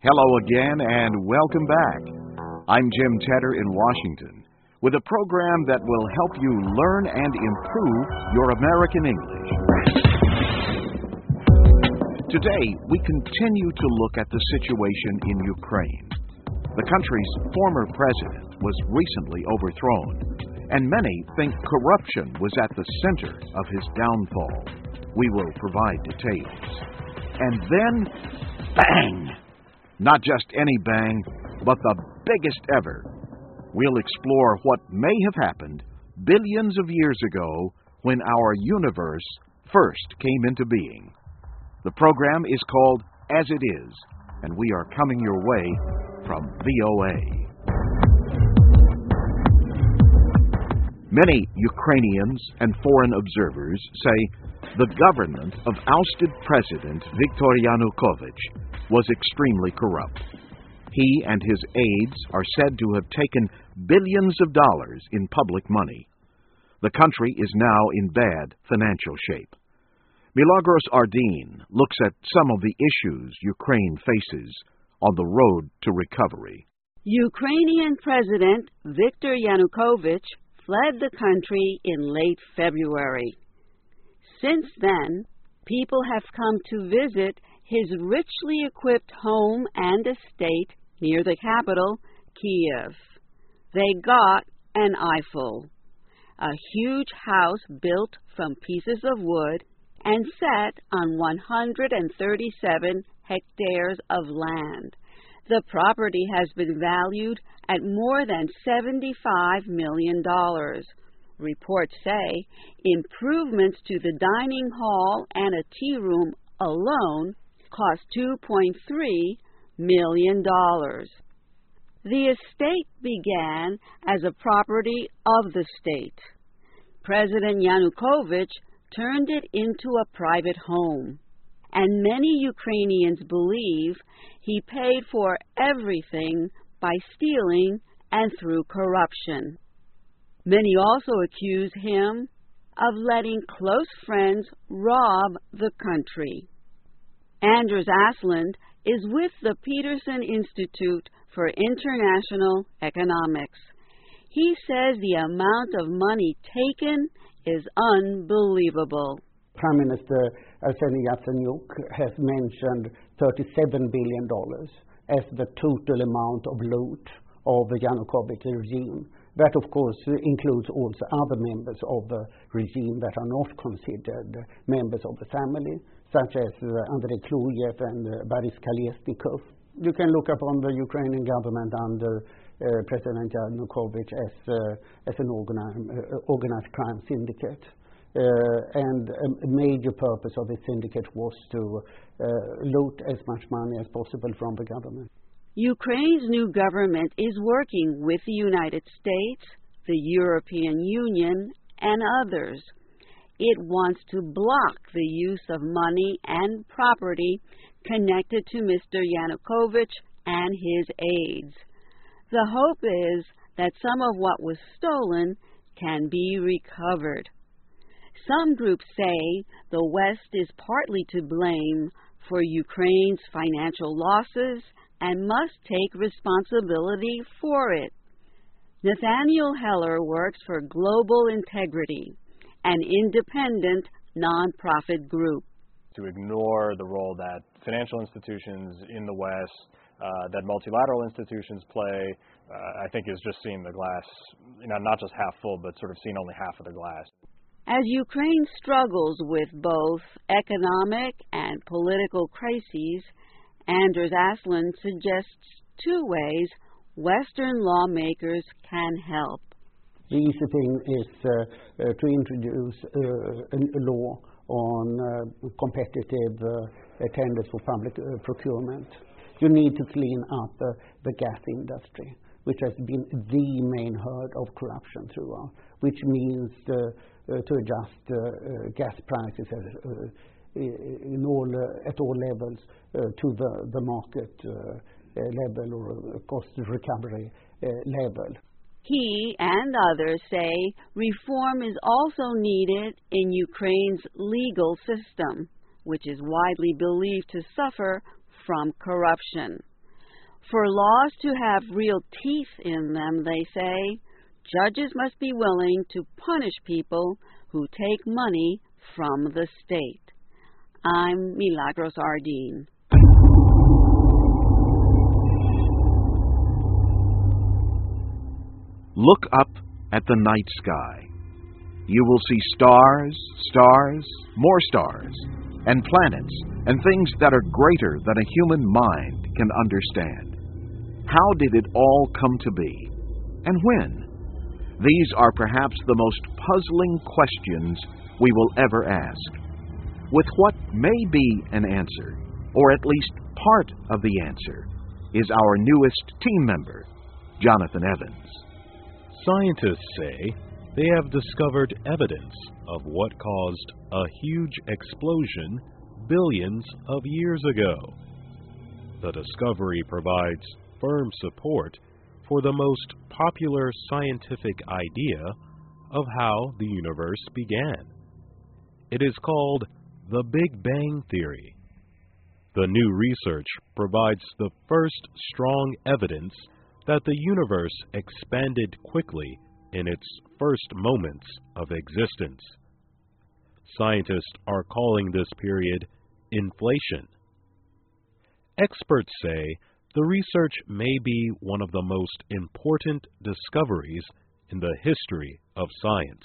Hello again and welcome back. I'm Jim Tedder in Washington with a program that will help you learn and improve your American English. Today, we continue to look at the situation in Ukraine. The country's former president was recently overthrown, and many think corruption was at the center of his downfall. We will provide details. And then, bang! Not just any bang, but the biggest ever. We'll explore what may have happened billions of years ago when our universe first came into being. The program is called As It Is, and we are coming your way from VOA. Many Ukrainians and foreign observers say the government of ousted President Viktor Yanukovych was extremely corrupt. He and his aides are said to have taken billions of dollars in public money. The country is now in bad financial shape. Milagros Ardin looks at some of the issues Ukraine faces on the road to recovery. Ukrainian President Viktor Yanukovych fled the country in late February. Since then, people have come to visit his richly equipped home and estate near the capital, Kiev. They got an eyeful, a huge house built from pieces of wood and set on 137 hectares of land. The property has been valued at more than $75 million. Reports say improvements to the dining hall and a tea room alone cost $2.3 million. The estate began as a property of the state. President Yanukovych turned it into a private home, and many Ukrainians believe he paid for everything by stealing and through corruption. Many also accuse him of letting close friends rob the country. Anders Aslund is with the Peterson Institute for International Economics. He says the amount of money taken is unbelievable. Prime Minister Arseniy Yatsenyuk has mentioned $37 billion as the total amount of loot of the Yanukovych regime. That, of course, includes also other members of the regime that are not considered members of the family, such as Andrei Kluyev and Boris Kolesnikov. You can look upon the Ukrainian government under President Yanukovych as an organized crime syndicate. And a major purpose of this syndicate was to loot as much money as possible from the government. Ukraine's new government is working with the United States, the European Union, and others. It wants to block the use of money and property connected to Mr. Yanukovych and his aides. The hope is that some of what was stolen can be recovered. Some groups say the West is partly to blame for Ukraine's financial losses and must take responsibility for it. Nathaniel Heller works for Global Integrity, an independent nonprofit group. To ignore the role that financial institutions in the West, that multilateral institutions play, I think is just seeing the glass, not just half full, but sort of seeing only half of the glass. As Ukraine struggles with both economic and political crises, Anders Aslund suggests two ways Western lawmakers can help. The easy thing is to introduce a law on competitive tenders for public procurement. You need to clean up the gas industry, which has been the main herd of corruption throughout, which means to adjust gas prices at all levels to the market level or cost recovery level. He and others say reform is also needed in Ukraine's legal system, which is widely believed to suffer from corruption. For laws to have real teeth in them, they say, judges must be willing to punish people who take money from the state. I'm Milagros Ardeen. Look up at the night sky. You will see stars, stars, more stars, and planets, and things that are greater than a human mind can understand. How did it all come to be? And when? These are perhaps the most puzzling questions we will ever ask. With what may be an answer, or at least part of the answer, is our newest team member, Jonathan Evans. Scientists say they have discovered evidence of what caused a huge explosion billions of years ago. The discovery provides firm support for the most popular scientific idea of how the universe began. It is called the Big Bang Theory. The new research provides the first strong evidence that the universe expanded quickly in its first moments of existence. Scientists are calling this period inflation. Experts say the research may be one of the most important discoveries in the history of science.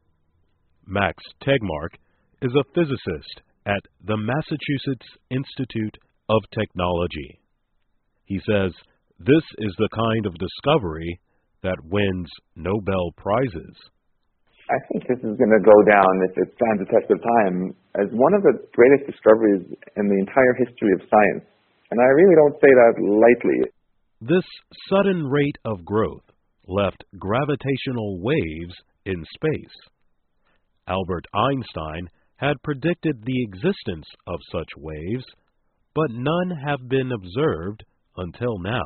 Max Tegmark is a physicist at the Massachusetts Institute of Technology. He says this is the kind of discovery that wins Nobel Prizes. I think this is going to go down, if it stands the test of time, as one of the greatest discoveries in the entire history of science. And I really don't say that lightly. This sudden rate of growth left gravitational waves in space. Albert Einstein had predicted the existence of such waves, but none have been observed until now.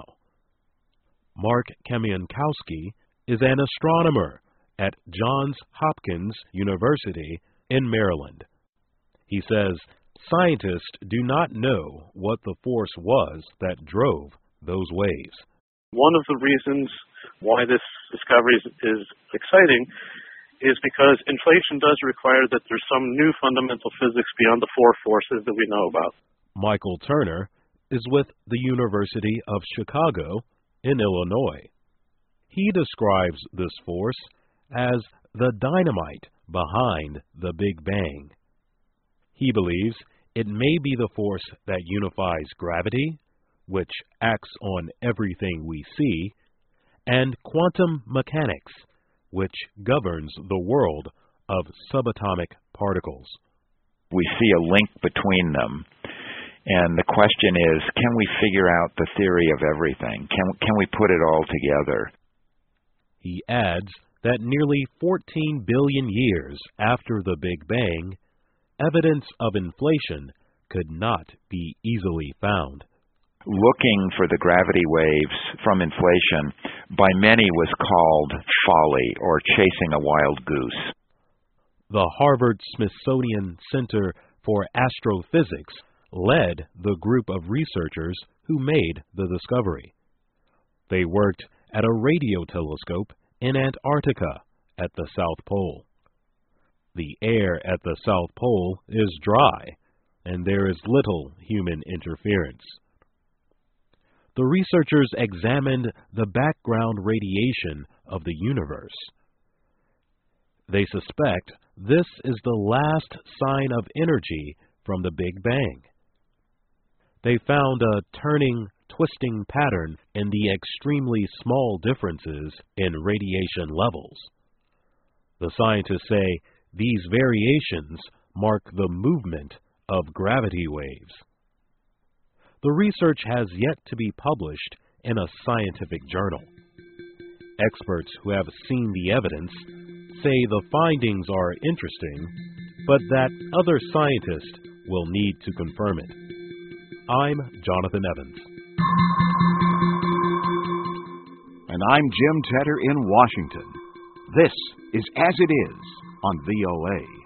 Mark Kamiankowski is an astronomer at Johns Hopkins University in Maryland. He says scientists do not know what the force was that drove those waves. One of the reasons why this discovery is exciting is because inflation does require that there's some new fundamental physics beyond the four forces that we know about. Michael Turner is with the University of Chicago in Illinois. He describes this force as the dynamite behind the Big Bang. He believes it may be the force that unifies gravity, which acts on everything we see, and quantum mechanics, which governs the world of subatomic particles. We see a link between them. And the question is, can we figure out the theory of everything? Can we put it all together? He adds that nearly 14 billion years after the Big Bang, evidence of inflation could not be easily found. Looking for the gravity waves from inflation by many was called folly or chasing a wild goose. The Harvard-Smithsonian Center for Astrophysics led the group of researchers who made the discovery. They worked at a radio telescope in Antarctica at the South Pole. The air at the South Pole is dry, and there is little human interference. The researchers examined the background radiation of the universe. They suspect this is the last sign of energy from the Big Bang. They found a turning, twisting pattern in the extremely small differences in radiation levels. The scientists say these variations mark the movement of gravity waves. The research has yet to be published in a scientific journal. Experts who have seen the evidence say the findings are interesting, but that other scientists will need to confirm it. I'm Jonathan Evans. And I'm Jim Tedder in Washington. This is As It Is on VOA.